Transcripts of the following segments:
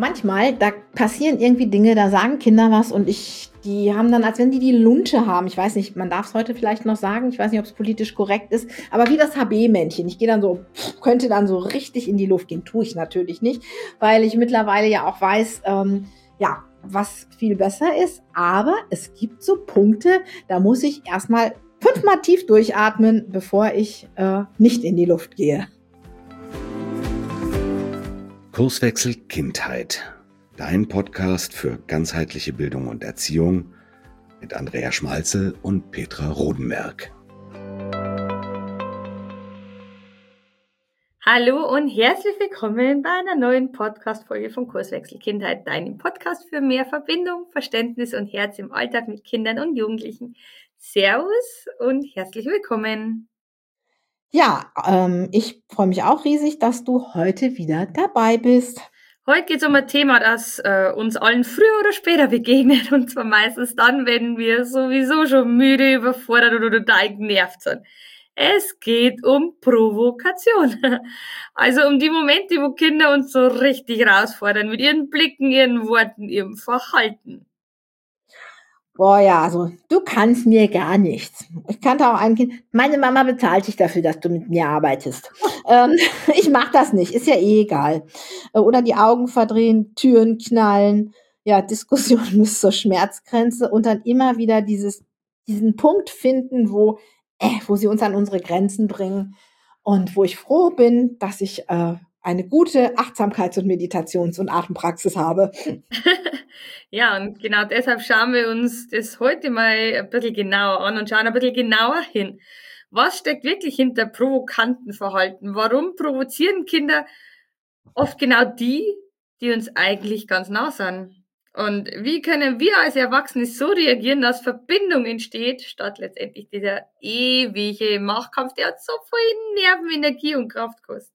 manchmal, da passieren irgendwie Dinge, da sagen Kinder was und die haben dann, als wenn die Lunte haben. Ich weiß nicht, man darf es heute vielleicht noch sagen. Ich weiß nicht, ob es politisch korrekt ist, aber wie das HB-Männchen. Ich gehe dann so, könnte dann so richtig in die Luft gehen. Tue ich natürlich nicht, weil ich mittlerweile ja auch weiß, ja, was viel besser ist. Aber es gibt so Punkte, da muss ich erstmal 5-mal tief durchatmen, bevor ich nicht in die Luft gehe. Kurswechsel Kindheit. Dein Podcast für ganzheitliche Bildung und Erziehung mit Andrea Schmalzel und Petra Rodenberg. Hallo und herzlich willkommen bei einer neuen Podcast-Folge von Kurswechsel Kindheit, deinem Podcast für mehr Verbindung, Verständnis und Herz im Alltag mit Kindern und Jugendlichen. Servus und herzlich willkommen. Ja, ich freue mich auch riesig, dass du heute wieder dabei bist. Heute geht es um ein Thema, das uns allen früher oder später begegnet, und zwar meistens dann, wenn wir sowieso schon müde, überfordert oder total genervt sind. Es geht um Provokation. Also um die Momente, wo Kinder uns so richtig herausfordern mit ihren Blicken, ihren Worten, ihrem Verhalten. Boah, ja, also du kannst mir gar nichts. Ich kannte auch ein Kind, meine Mama bezahlt dich dafür, dass du mit mir arbeitest. Ich mach das nicht, ist ja eh egal. Oder die Augen verdrehen, Türen knallen, ja, Diskussion bis zur Schmerzgrenze und dann immer wieder diesen Punkt finden, wo sie uns an unsere Grenzen bringen und wo ich froh bin, dass ich eine gute Achtsamkeits- und Meditations- und Atempraxis habe. Ja, und genau deshalb schauen wir uns das heute mal ein bisschen genauer an und schauen ein bisschen genauer hin. Was steckt wirklich hinter provokanten Verhalten? Warum provozieren Kinder oft genau die uns eigentlich ganz nah sind? Und wie können wir als Erwachsene so reagieren, dass Verbindung entsteht, statt letztendlich dieser ewige Machtkampf, der uns so viel Nerven, Energie und Kraft kostet?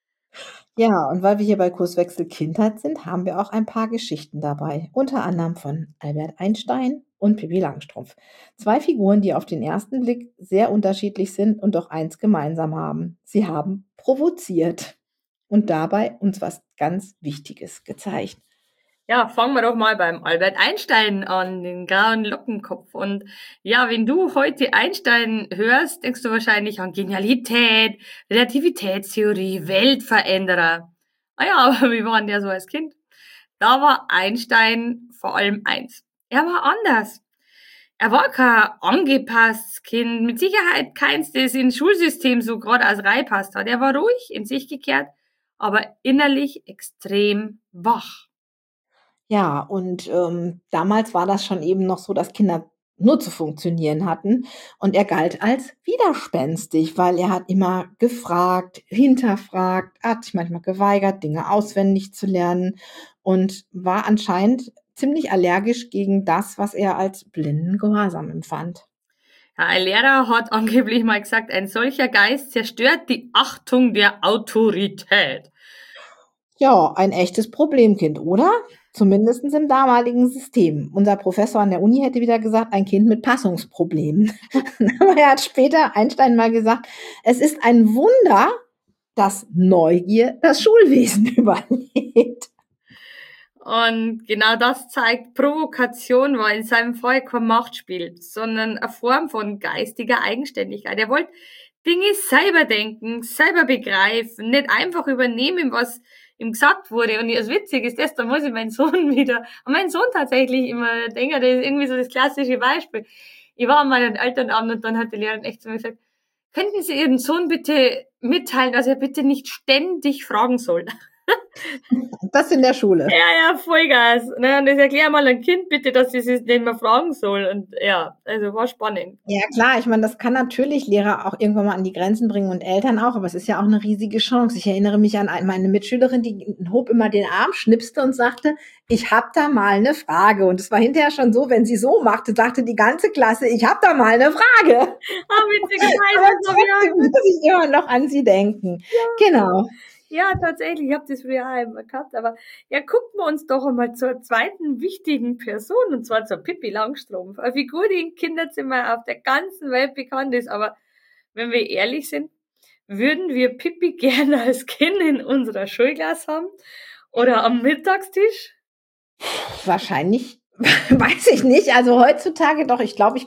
Ja, und weil wir hier bei Kurswechsel Kindheit sind, haben wir auch ein paar Geschichten dabei, unter anderem von Albert Einstein und Pippi Langstrumpf. 2 Figuren, die auf den ersten Blick sehr unterschiedlich sind und doch eins gemeinsam haben. Sie haben provoziert und dabei uns was ganz Wichtiges gezeigt. Ja, fangen wir doch mal beim Albert Einstein an, den grauen Lockenkopf. Und ja, wenn du heute Einstein hörst, denkst du wahrscheinlich an Genialität, Relativitätstheorie, Weltveränderer. Ah ja, aber wie war denn der so als Kind? Da war Einstein vor allem eins. Er war anders. Er war kein angepasstes Kind, mit Sicherheit keins, das ins Schulsystem so gerade als reinpasst hat. Er war ruhig, in sich gekehrt, aber innerlich extrem wach. Ja, und damals war das schon eben noch so, dass Kinder nur zu funktionieren hatten. Und er galt als widerspenstig, weil er hat immer gefragt, hinterfragt, hat sich manchmal geweigert, Dinge auswendig zu lernen und war anscheinend ziemlich allergisch gegen das, was er als blinden Gehorsam empfand. Ja, ein Lehrer hat angeblich mal gesagt, ein solcher Geist zerstört die Achtung der Autorität. Ja, ein echtes Problemkind, oder? Zumindestens im damaligen System. Unser Professor an der Uni hätte wieder gesagt, ein Kind mit Passungsproblemen. Aber er hat später Einstein mal gesagt, es ist ein Wunder, dass Neugier das Schulwesen überlebt. Und genau das zeigt, Provokation war in seinem Fall kein Machtspiel, sondern eine Form von geistiger Eigenständigkeit. Er wollte Dinge selber denken, selber begreifen, nicht einfach übernehmen, was ihm gesagt wurde. Und das Witzige ist das, da muss ich meinen Sohn wieder, an meinen Sohn tatsächlich immer denken, das ist irgendwie so das klassische Beispiel. Ich war an meinem Elternabend und dann hat die Lehrerin echt zu mir gesagt, könnten Sie Ihren Sohn bitte mitteilen, dass er bitte nicht ständig fragen soll? Das in der Schule. Ja, Vollgas. Ne? Und das erklär mal ein Kind bitte, dass sie sich nicht mehr fragen soll. Und ja, also war spannend. Ja klar, ich meine, das kann natürlich Lehrer auch irgendwann mal an die Grenzen bringen und Eltern auch, aber es ist ja auch eine riesige Chance. Ich erinnere mich an meine Mitschülerin, die hob immer den Arm, schnipste und sagte, ich habe da mal eine Frage. Und es war hinterher schon so, wenn sie so machte, sagte die ganze Klasse, ich habe da mal eine Frage. Witzigerweise. Aber trotzdem muss ich immer noch an sie denken. Ja. Genau. Ja, tatsächlich, ich habe das früher auch immer gehabt. Aber ja, gucken wir uns doch einmal zur zweiten wichtigen Person, und zwar zur Pippi Langstrumpf. Eine Figur, die im Kinderzimmer auf der ganzen Welt bekannt ist. Aber wenn wir ehrlich sind, würden wir Pippi gerne als Kind in unserer Schulklasse haben? Oder am Mittagstisch? Wahrscheinlich, weiß ich nicht. Also heutzutage doch, ich glaube,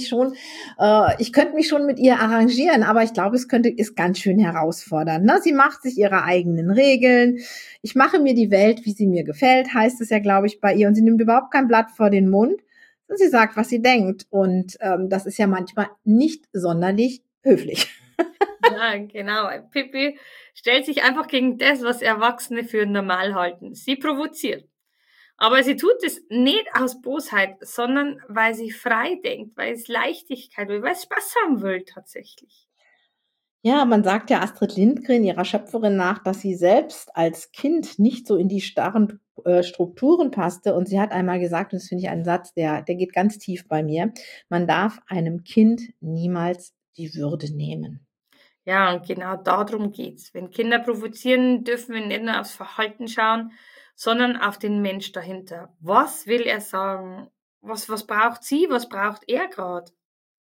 ich könnte mich schon mit ihr arrangieren, aber ich glaube, ist ganz schön herausfordernd. Ne? Sie macht sich ihre eigenen Regeln. Ich mache mir die Welt, wie sie mir gefällt, heißt es ja, glaube ich, bei ihr. Und sie nimmt überhaupt kein Blatt vor den Mund. Und sie sagt, was sie denkt. Und das ist ja manchmal nicht sonderlich höflich. Ja, genau. Pippi stellt sich einfach gegen das, was Erwachsene für normal halten. Sie provoziert. Aber sie tut es nicht aus Bosheit, sondern weil sie frei denkt, weil es Leichtigkeit will, weil es Spaß haben will tatsächlich. Ja, man sagt ja Astrid Lindgren, ihrer Schöpferin nach, dass sie selbst als Kind nicht so in die starren Strukturen passte. Und sie hat einmal gesagt, und das finde ich einen Satz, der geht ganz tief bei mir, man darf einem Kind niemals die Würde nehmen. Ja, und genau darum geht's. Wenn Kinder provozieren, dürfen wir nicht nur aufs Verhalten schauen, sondern auf den Mensch dahinter. Was will er sagen? Was braucht sie? Was braucht er gerade?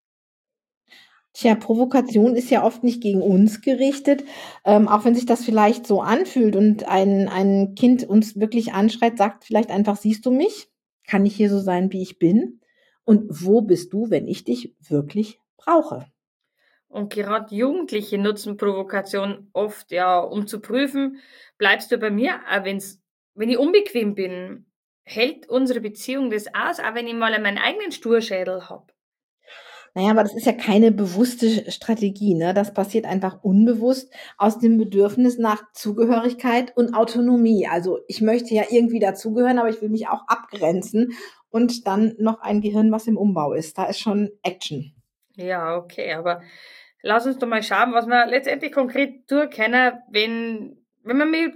Tja, Provokation ist ja oft nicht gegen uns gerichtet, auch wenn sich das vielleicht so anfühlt und ein Kind uns wirklich anschreit, sagt vielleicht einfach, siehst du mich? Kann ich hier so sein, wie ich bin? Und wo bist du, wenn ich dich wirklich brauche? Und gerade Jugendliche nutzen Provokation oft, ja, um zu prüfen, bleibst du bei mir, auch wenn ich unbequem bin, hält unsere Beziehung das aus, auch wenn ich mal meinen eigenen Sturschädel habe. Naja, aber das ist ja keine bewusste Strategie, ne? Das passiert einfach unbewusst aus dem Bedürfnis nach Zugehörigkeit und Autonomie. Also ich möchte ja irgendwie dazugehören, aber ich will mich auch abgrenzen und dann noch ein Gehirn, was im Umbau ist. Da ist schon Action. Ja, okay, aber lass uns doch mal schauen, was wir letztendlich konkret tun können, wenn wir mit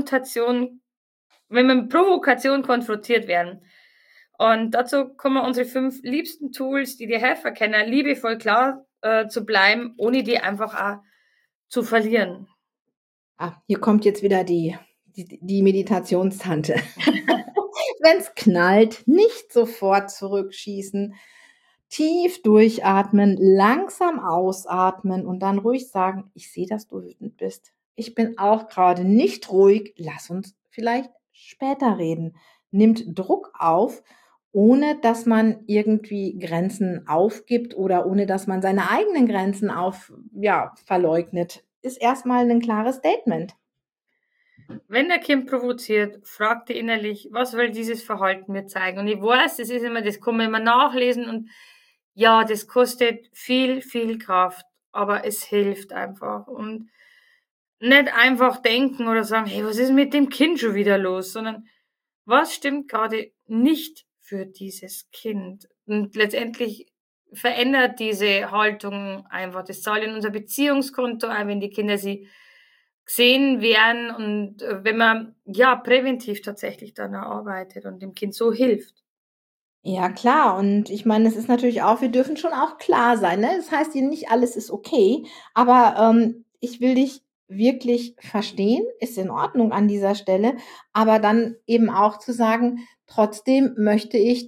wenn wir mit Provokation konfrontiert werden. Und dazu kommen unsere 5 liebsten Tools, die dir helfen können, liebevoll klar zu bleiben, ohne die einfach auch zu verlieren. Ah, hier kommt jetzt wieder die Meditationstante. Wenn's knallt, nicht sofort zurückschießen, tief durchatmen, langsam ausatmen und dann ruhig sagen, ich sehe, dass du wütend bist. Ich bin auch gerade nicht ruhig. Lass uns vielleicht später reden. Nimmt Druck auf, ohne dass man irgendwie Grenzen aufgibt oder ohne dass man seine eigenen Grenzen verleugnet. Ist erstmal ein klares Statement. Wenn der Kind provoziert, fragt er innerlich, was will dieses Verhalten mir zeigen? Und ich weiß, das ist immer, das kann man immer nachlesen und ja, das kostet viel, viel Kraft, aber es hilft einfach. Und nicht einfach denken oder sagen, hey, was ist mit dem Kind schon wieder los, sondern was stimmt gerade nicht für dieses Kind? Und letztendlich verändert diese Haltung einfach. Das zahlt in unser Beziehungskonto ein, wenn die Kinder sie gesehen werden und wenn man ja präventiv tatsächlich dann arbeitet und dem Kind so hilft. Ja, klar. Und ich meine, es ist natürlich auch, wir dürfen schon auch klar sein, ne? Das heißt hier nicht alles ist okay, aber ich will dich wirklich verstehen, ist in Ordnung an dieser Stelle, aber dann eben auch zu sagen, trotzdem möchte ich,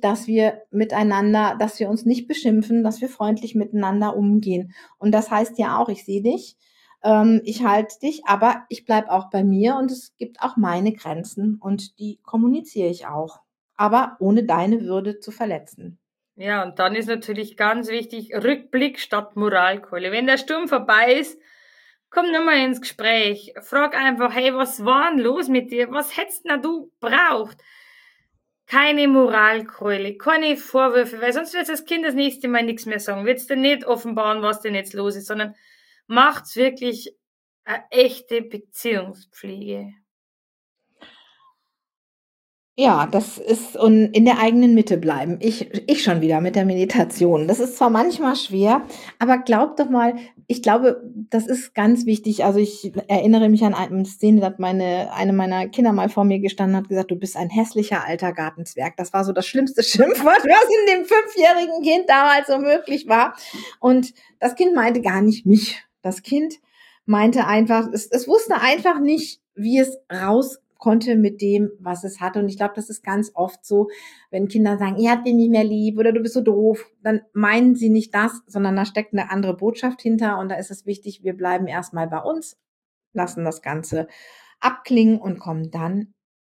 dass wir uns nicht beschimpfen, dass wir freundlich miteinander umgehen. Und das heißt ja auch, ich sehe dich, ich halte dich, aber ich bleib auch bei mir und es gibt auch meine Grenzen und die kommuniziere ich auch, aber ohne deine Würde zu verletzen. Ja, und dann ist natürlich ganz wichtig, Rückblick statt Moralkeule. Wenn der Sturm vorbei ist, komm nochmal ins Gespräch. Frag einfach, hey, was war denn los mit dir? Was hättest denn du braucht? Keine Moralkeule, keine Vorwürfe, weil sonst wird das Kind das nächste Mal nichts mehr sagen. Wird's dir nicht offenbaren, was denn jetzt los ist, sondern macht's wirklich eine echte Beziehungspflege. Ja, das ist und in der eigenen Mitte bleiben. Ich schon wieder mit der Meditation. Das ist zwar manchmal schwer, aber glaub doch mal, ich glaube, das ist ganz wichtig. Also ich erinnere mich an eine Szene, da hat eine meiner Kinder mal vor mir gestanden und hat gesagt, du bist ein hässlicher alter Gartenzwerg. Das war so das schlimmste Schimpfwort, was in dem 5-jährigen Kind damals so möglich war. Und das Kind meinte gar nicht mich. Das Kind meinte einfach, es wusste einfach nicht, wie es raus konnte mit dem, was es hatte. Und ich glaube, das ist ganz oft so, wenn Kinder sagen, ich hab dich nicht mehr lieb oder du bist so doof, dann meinen sie nicht das, sondern da steckt eine andere Botschaft hinter. Und da ist es wichtig, wir bleiben erstmal bei uns, lassen das Ganze abklingen und kommen dann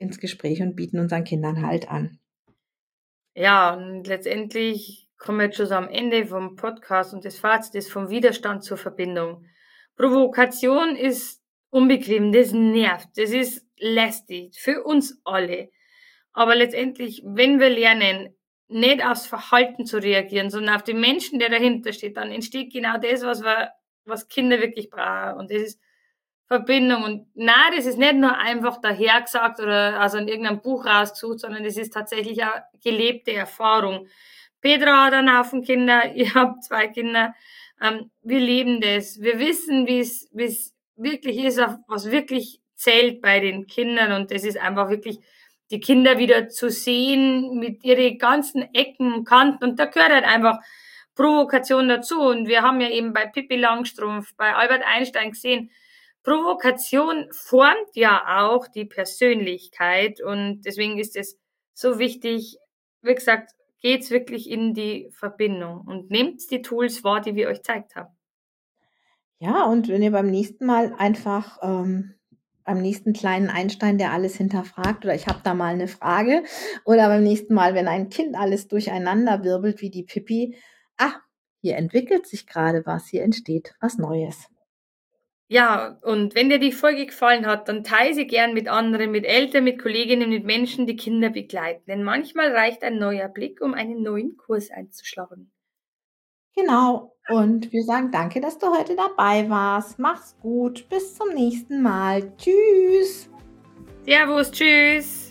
ins Gespräch und bieten unseren Kindern Halt an. Ja, und letztendlich kommen wir jetzt schon so am Ende vom Podcast und das Fazit ist vom Widerstand zur Verbindung. Provokation ist unbequem, das nervt, das ist lästig für uns alle. Aber letztendlich, wenn wir lernen, nicht aufs Verhalten zu reagieren, sondern auf den Menschen, der dahinter steht, dann entsteht genau das, was Kinder wirklich brauchen. Und das ist Verbindung. Und nein, das ist nicht nur einfach dahergesagt oder also in irgendeinem Buch rausgesucht, sondern das ist tatsächlich eine gelebte Erfahrung. Petra hat einen Haufen Kinder, ihr habt 2 Kinder. Wir leben das. Wir wissen, wie es wirklich ist, was wirklich zählt bei den Kindern. Und das ist einfach wirklich, die Kinder wieder zu sehen mit ihren ganzen Ecken und Kanten. Und da gehört halt einfach Provokation dazu. Und wir haben ja eben bei Pippi Langstrumpf, bei Albert Einstein gesehen, Provokation formt ja auch die Persönlichkeit und deswegen ist es so wichtig, wie gesagt, geht's wirklich in die Verbindung und nehmt die Tools wahr, die wir euch gezeigt haben. Ja, und wenn ihr beim nächsten Mal einfach beim nächsten kleinen Einstein, der alles hinterfragt, oder ich habe da mal eine Frage, oder beim nächsten Mal, wenn ein Kind alles durcheinander wirbelt wie die Pippi, hier entwickelt sich gerade was, hier entsteht was Neues. Ja, und wenn dir die Folge gefallen hat, dann teile sie gern mit anderen, mit Eltern, mit Kolleginnen, mit Menschen, die Kinder begleiten. Denn manchmal reicht ein neuer Blick, um einen neuen Kurs einzuschlagen. Genau. Und wir sagen danke, dass du heute dabei warst. Mach's gut. Bis zum nächsten Mal. Tschüss. Servus, tschüss.